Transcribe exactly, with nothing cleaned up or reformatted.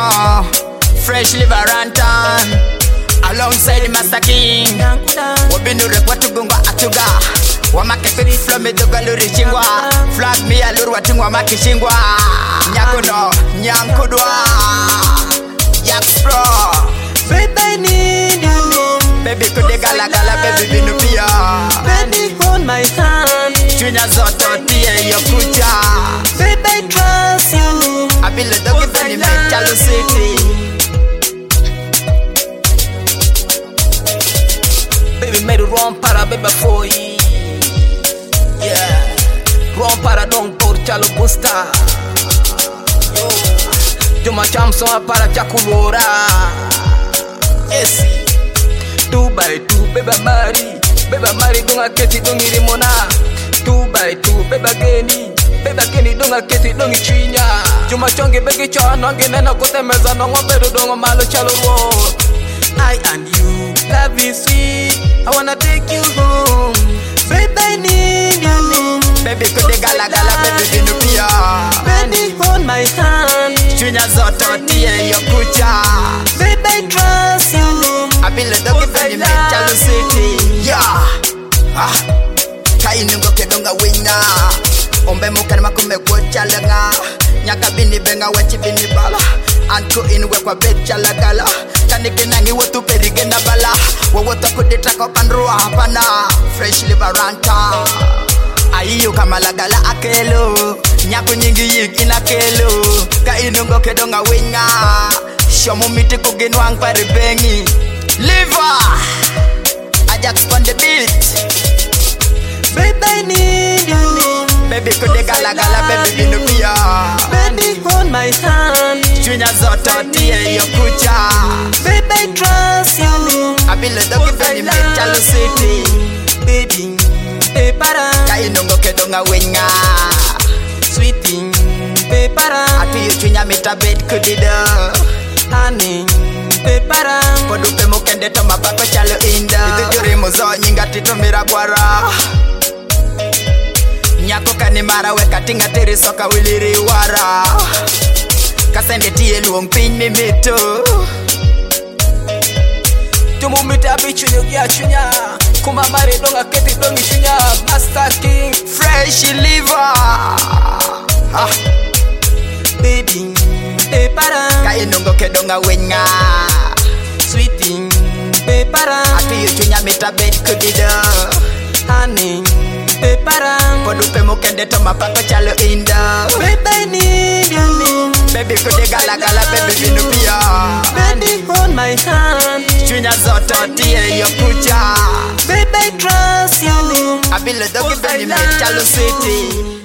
Pro, Fresh Liver Rantan, alongside the Master King. Wabinu rekwa tugunga atuga, wamake fit flow midoga luri chingwa. Flag me aluru watungwa makishingwa. Nyakuno, nyankudwa, Jax Pro. Baby, I need you. Baby kude gala gala, baby binu pia. Baby, hold my hand. Chunya zoto tiye yo kucha. Baby, I trust you. Abile dogi beni me chalo city. Baby, made it wrong para baby for you. Yeah, wrong para don't go chalo busta. Yo, Juma chamso para chakulora. Yes, two by two, baby Mari, baby Mari dunga keti dungi rimona. Two by two, baby Geni, baby Geni dunga keti dungi chinya. Juma chongi begi chana ngene na kote meza na ngombedu dunga malo chalo road. I and you, love is sweet. I wanna take you home. Baby, I need you. Baby kude gala gala, baby binu pia. Baby, hold my hand. Chunya zoto tiye yo kucha. Baby, I trust you. Abile dogi beni me chalo city. Yeah, ah, kainungo kedonga wina. Ombe mukani makume kwa chalanga. Nyaka bini benga wachi bini bala. Anko inwe kwa bet chalagala. Kanike nangi wotu perige na bala. Wawoto kuditaka pandruwa hapana. Fresh Liver Rantan. Ayiyo kama lagala akelo. Nyaku nyingi yik inakelo. Ka inungo kedonga winga. Shomo miti kuginwang paribengi. Liver Ajax on the beat. Baby, I need you. Baby kude gala gala, baby binu pia. Baby, hold my hand. Chunya zoto tiye yo kucha. Baby, I trust you. Abile dogi beni me chalo city. Baby, hey para. Kainungo kedonga winga. Sweetie, hey para. Ati yu chunya mita bed kudida. Honey, hey para. Podupe mukende toma bako chalo inda. Itu juri muzo nyinga tito miragwara. Nyako kanimara weka tinga tiri soka wiliri wara. Kasende tiye luong pin mimito. Tumu mita bichu nyugia chunya. Kuma mari donga keti dongi chunya. Master King, Fresh Liver. Ah, baby, hey para. kainungo kedonga winga. Sweetie, hey para. Ati yu chunya mita bed kudida. Honey, hey para. Podupe mukende toma bako chalo inda. Baby, I need you. Baby kude gala gala, baby binu pia. Baby, hold my hand. Chunya zoto tiye yo kucha. Baby, I trust you. Abile dogi beni me chalo city.